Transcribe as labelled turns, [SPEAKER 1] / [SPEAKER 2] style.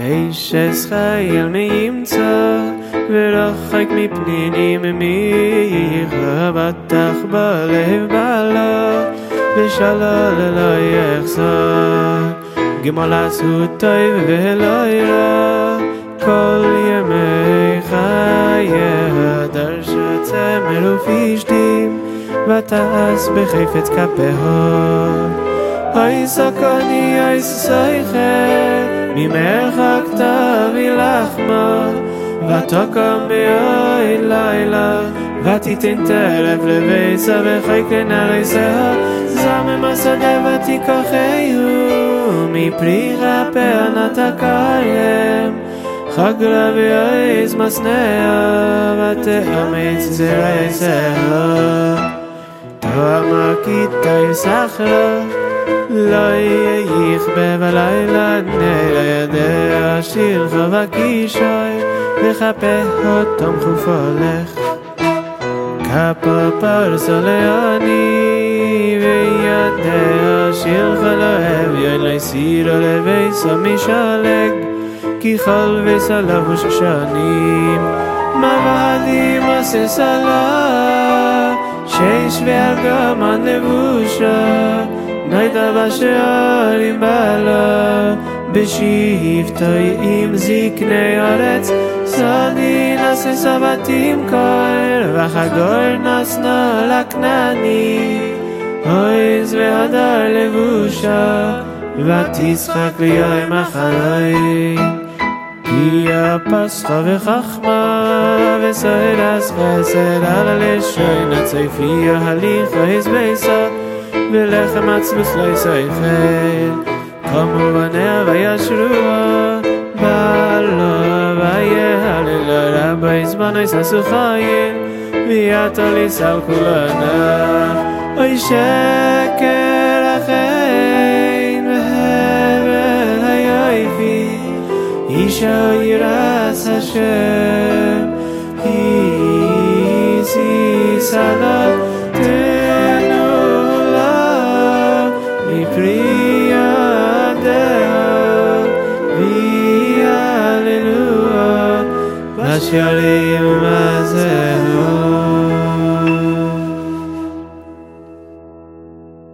[SPEAKER 1] איש חייל מימצא ורחק מפניני ממך בטח בלב בעלה ושלל לא יחזר גמול עשו טוב ולא ירא כל ימי חייה דרשה צמר ופשתים ותעש בחפץ כפהו אוי סקוני אוי סייכר ממרחק תביא לחמה ותקום באוי לילה ותיתן טרף לביסה וחייקן עריסה זמם השדה ותיקחהו מפרי רפא נתקיים חגרה ואיז מסניה ותאמץ זרעיסה תואמה כיתה יסחרה לא יכבה בלילה נר ידע שיר חבקי שוי וחפה אותם חופולך כפה פרסו לעני וידע שיר חלב יאלי סירו לביסו משלג כי חול וסלב וששנים מבעדים עשה סלה שיש והגמן לבושה ניידה בשערים בעלה בשבטוי עם זקני ארץ סדי נעשה סבתים קור וחגור נסנה לכנעני אויז והדר לבושה ותשחק ליום אחרי כי הפסחה וחכמה וסערס חסד על הלשון הצייפי ההליך והזבייסה ולחם עצמוס לא יסייכל קומו בניה וישרוה בעלה ויהללה רבי זמן יססו חיים ויעתו ליסל כולנה אוי שקר החיים והבל היופי אישה ירס השם איזי סלול פרי ידיה והללויה בשערים הזהו